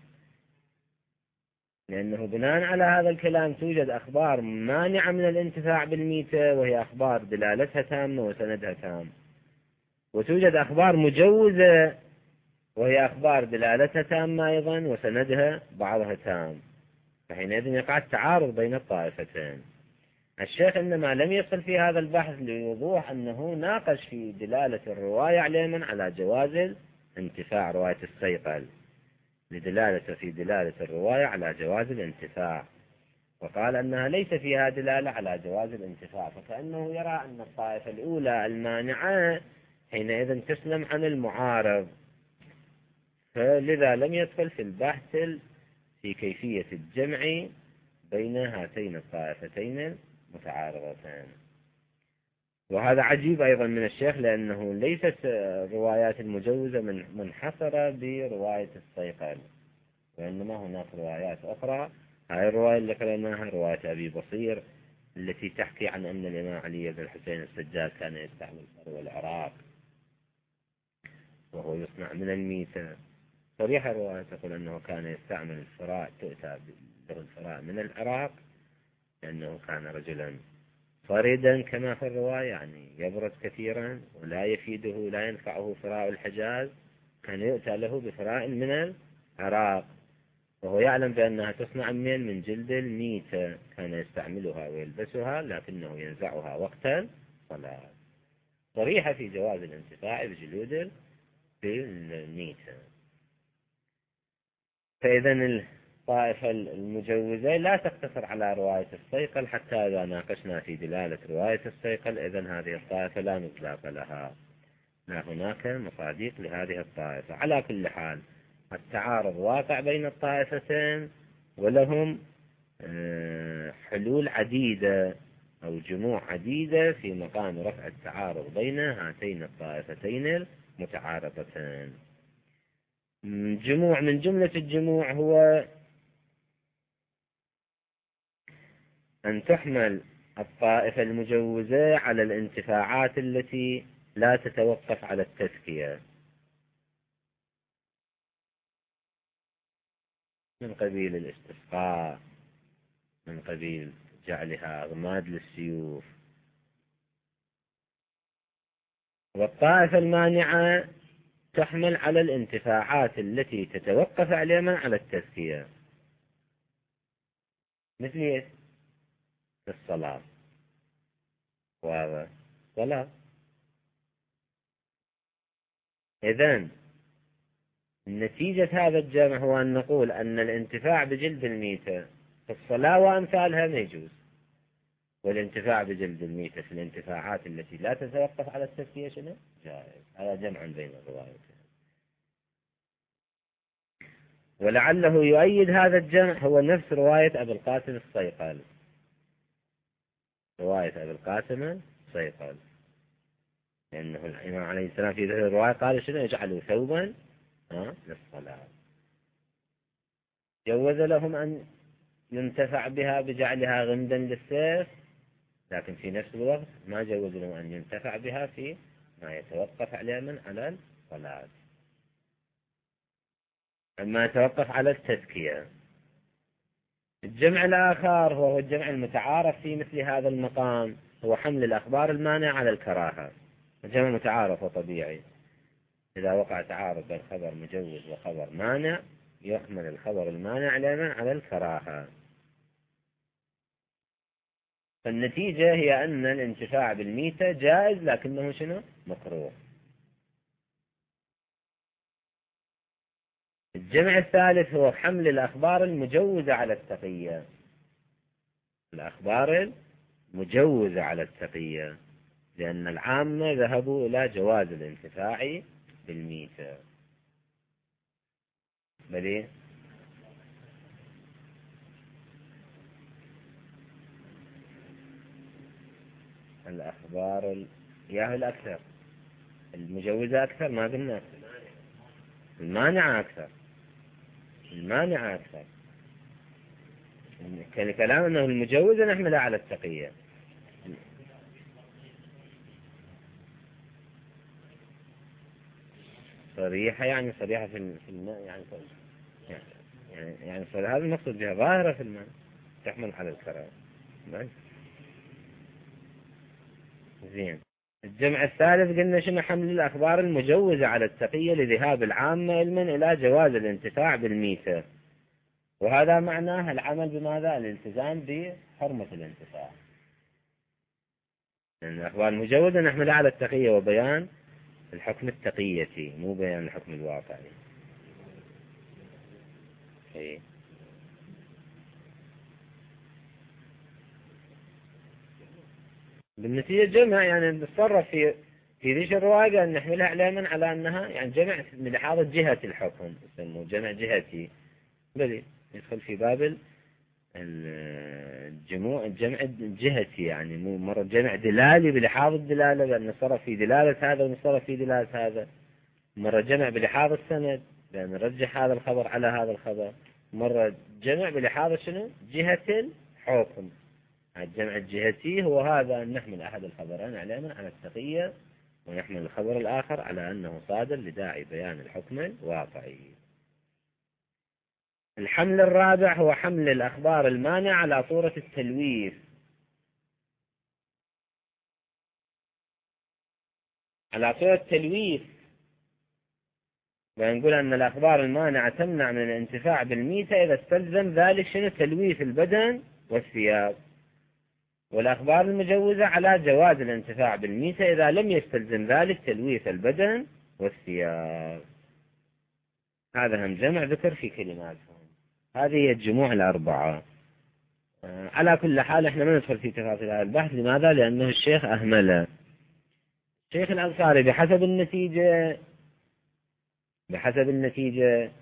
لأنه بناء على هذا الكلام توجد أخبار مانعة من الانتفاع بالميتة وهي أخبار دلالتها تامة وسندها تام، وتوجد أخبار مجوزة وهي أخبار دلالتها تامة أيضا وسندها بعضها تام، فحينئذ يقع التعارض بين الطائفتين. الشيخ إنما لم يصل في هذا البحث لوضوح أنه ناقش في دلالة الرواية عليما على جواز الانتفاع، رواية الصيقل لدلالة في دلالة الرواية على جواز الانتفاع، وقال أنها ليس فيها دلالة على جواز الانتفاع، فكأنه يرى أن الطائفة الأولى المانعة حينئذ تسلم عن المعارض، فلذا لم يدخل في البحث في كيفية الجمع بين هاتين الطائفتين المتعارضتين. وهذا عجيب أيضا من الشيخ، لأنه ليست الروايات المجوزة منحصرة برواية الصيقل، وإنما هناك روايات أخرى. هذه الرواية اللي قرأناها رواية أبي بصير التي تحكي عن أن الإمام علي بن الحسين السجاد كان يستعمل فرو العراق وهو يصنع من الميتة. صريحة الرواية تقول أنه كان يستعمل الفراء، تؤتى له الفراء من العراق لأنه كان رجلا فردا كما في الرواية، يعني يبرد كثيرا ولا يفيده لا ينفعه فراء الحجاز، كان يؤتى له بفراء من العراق وهو يعلم بأنها تصنع من من جلد الميتة، كان يستعملها ويلبسها لكنه ينزعها وقت الصلاة. صريحة في جواز الانتفاع بجلود الميتة. فإذا الطائفة المجوزة لا تقتصر على رواية الصيقل، حتى إذا ناقشنا في دلالة رواية الصيقل إذن هذه الطائفة لا مطلق لها، لا هناك مصادق لهذه الطائفة. على كل حال التعارض واقع بين الطائفتين، ولهم حلول عديدة أو جموع عديدة في مقام رفع التعارض بين هاتين الطائفتين المتعارضتين. جموع من جملة الجموع هو أن تحمل الطائفة المجوزة على الانتفاعات التي لا تتوقف على التزكية، من قبيل الاستسقاء، من قبيل جعلها أغماد للسيوف. والطائفة المانعة تحمل على الانتفاعات التي تتوقف عليها على التزكية، مثل الصلاة، وهذا صلاة. إذن نتيجة هذا الجمع هو أن نقول أن الانتفاع بجلد الميتة في الصلاة وأمثالها ما يجوز، والانتفاع بجلد الميتة في الانتفاعات التي لا تتوقف على التزكية شنو؟ جائز. هذا جمع بين الروايتين. ولعله يؤيد هذا الجمع هو نفس رواية أبي القاسم الصيقل، رواية أبي القاسم الصيقل، لأنه الإمام عليه السلام في ذلك الرواية قال شنو؟ يجعلوا ثوبا للصلاة. جوز لهم أن ينتفع بها بجعلها غمدا للسيف، لكن في نفس الوقت ما جوز لهم أن ينتفع بها في ما يتوقف عليه من على الصلاة. أما يتوقف على التزكية. الجمع الآخر هو الجمع المتعارف في مثل هذا المقام، هو حمل الأخبار المانعة على الكراهة. الجمع متعارف وطبيعي، إذا وقع تعارض بين خبر مجوز وخبر مانع يحمل الخبر المانع على الكراهة. فالنتيجة هي أن الانتفاع بالميتة جائز، لكنه شنو؟ مكروه. الجمع الثالث هو حمل الأخبار المجوزة على التقية، الأخبار المجوزة على التقية، لأن العامة ذهبوا إلى جواز الانتفاع بالميتة. بلي الأخبار ال... ياهو الأكثر، المجوزة أكثر، ما قلنا المانعة أكثر، المانعة أكثر. كلام أنه المجوزة نحملها على التقية. صريحة يعني صريحة في الماء، يعني يعني يعني هذا المقصود بها ظاهرة في الماء تحمل على الكراهة. زين. الجمع الثالث قلنا شنو؟ حمل الأخبار المجوزة على التقية لذهاب العامة علما إلى جواز الانتفاع بالميتة، وهذا معناه العمل بماذا؟ الالتزام بحرمة الانتفاع. لأن يعني الأخبار المجوزة نحملها على التقية وبيان الحكم التقيتي، مو بيان الحكم الواقعي. إيه. بالنتيجة جمع يعني نتصرف في في ذيش الرواية أن نحملها علما على أنها يعني جمع من لحاظة جهة الحكم، يسموه جمع جهتي، بل يدخل في باب الجموع الجمع الجهتي، يعني مو مرة جمع دلالي بلحاظ الدلالة، لأن نصرف في دلالة هذا ونصرف في دلالة هذا. مرة جمع بلحاظ السند، لأن نرجح هذا الخبر على هذا الخبر. مرة جمع بلحاظ شنو؟ جهة الحكم. الجمع الجهتي هو هذا، أن نحمل أحد الخبرين علينا على التقية، ونحمل الخبر الآخر على أنه صادر لداعي بيان الحكم الواقعي. الحمل الرابع هو حمل الأخبار المانعة على صورة التلويث، على صورة التلويث، ونقول أن الأخبار المانعة تمنع من الانتفاع بالميتة إذا استلزم ذلك شنو؟ تلويث البدن والثياب. والأخبار المجوزة على جواز الانتفاع بالميتة إذا لم يستلزم ذلك تلويث البدن والثياب. هذا هم جمع ذكر في كلماتهم. هذه هي الجموع الأربعة. على كل حال احنا ما ندخل في تفاصيل هذا البحث. لماذا؟ لأنه الشيخ أهمله. الشيخ الأنصاري بحسب النتيجة بحسب النتيجة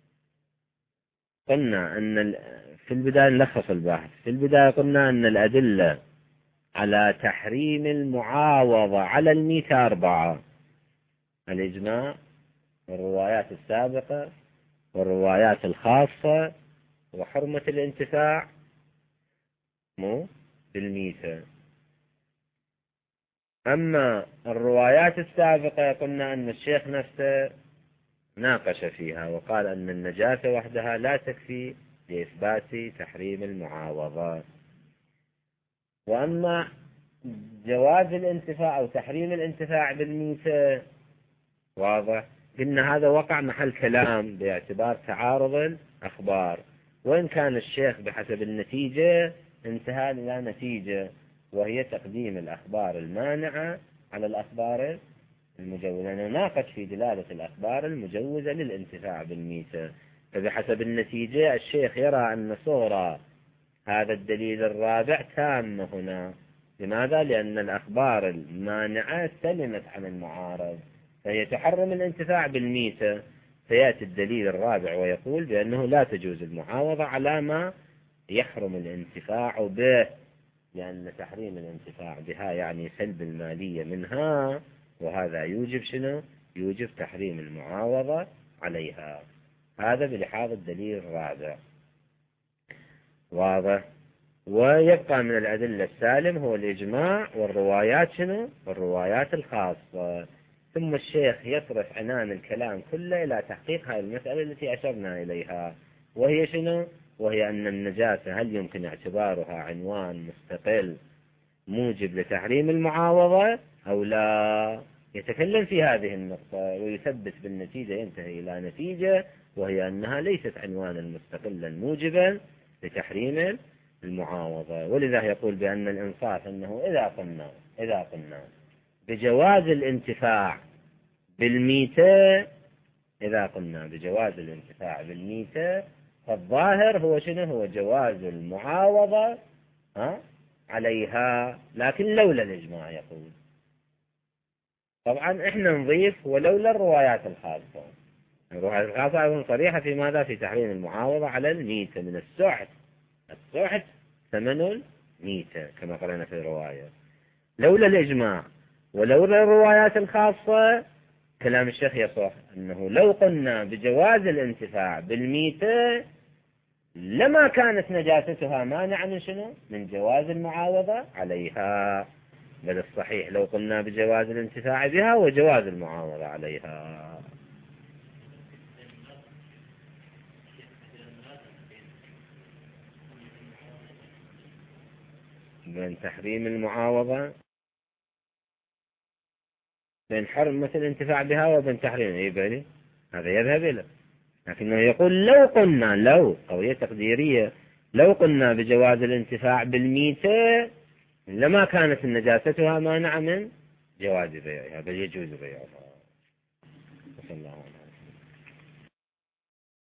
قلنا أن في البداية نلخص البحث. في البداية قلنا أن الأدلة على تحريم المعاوضة على الميتة أربعة: الإجماع والروايات السابقة والروايات الخاصة وحرمة الانتفاع مو بالميتة. أما الروايات السابقة قلنا أن الشيخ نفسه ناقش فيها وقال أن النجاسة وحدها لا تكفي لإثبات تحريم المعاوضة. وأما جواز الانتفاع أو تحريم الانتفاع بالميتة واضح، إن هذا وقع محل كلام باعتبار تعارض الأخبار، وإن كان الشيخ بحسب النتيجة انتهى إلى نتيجة وهي تقديم الأخبار المانعة على الأخبار المجوزة، لأنه ناقش في دلالة الأخبار المجوزة للانتفاع بالميتة. فبحسب النتيجة الشيخ يرى أن صورة هذا الدليل الرابع تامة هنا. لماذا؟ لأن الأخبار المانعة سلمت عن المعارض فهي تحرم الانتفاع بالميتة. فيأتي الدليل الرابع ويقول بأنه لا تجوز المعاوضة على ما يحرم الانتفاع به، لأن تحريم الانتفاع بها يعني سلب المالية منها، وهذا يوجب شنو؟ يوجب تحريم المعاوضة عليها. هذا بلحاظ الدليل الرابع واضح. ويبقى من الأدلة السالم هو الإجماع والروايات شنو؟ والروايات الخاصة. ثم الشيخ يصرف عنان الكلام كله إلى تحقيق هذه المسألة التي أشرنا إليها، وهي شنو؟ وهي أن النجاسة هل يمكن اعتبارها عنوان مستقل موجب لتحريم المعاوضة أو لا؟ يتكلم في هذه النقطة ويثبت بالنتيجة، ينتهي إلى نتيجة وهي أنها ليست عنوانا مستقلا موجبا لتحريم المعاوضة. ولذا يقول بأن الإنصاف أنه إذا قلنا إذا قلنا بجواز الانتفاع بالميتة إذا قلنا بجواز الانتفاع بالميتة فالظاهر هو شنو؟ هو جواز المعاوضة ها عليها، لكن لولا الإجماع. يقول طبعا إحنا نضيف ولولا الروايات الخاصة. الروايات الخاصة أيضا صريحة في ماذا؟ في تحريم المعاوضة على الميتة من السعت. السعت ثمن الميتة كما قرأنا في الرواية. لولا الإجماع ولولا الروايات الخاصة كلام الشيخ يصح أنه لو قلنا بجواز الانتفاع بالميتة لما كانت نجاستها مانعا من شنو؟ من جواز المعاوضة عليها. بل الصحيح لو قلنا بجواز الانتفاع بها وجواز المعاوضة عليها. بين تحريم المعاوضة بين حرمة الانتفاع بها وبين تحريم اي بالي هذا يذهب إليه، لكنه يقول لو قلنا لو قضية تقديرية لو قلنا بجواز الانتفاع بالميتة لما كانت نجاستها مانعة من جواز بيعها بل يجوز بيعها.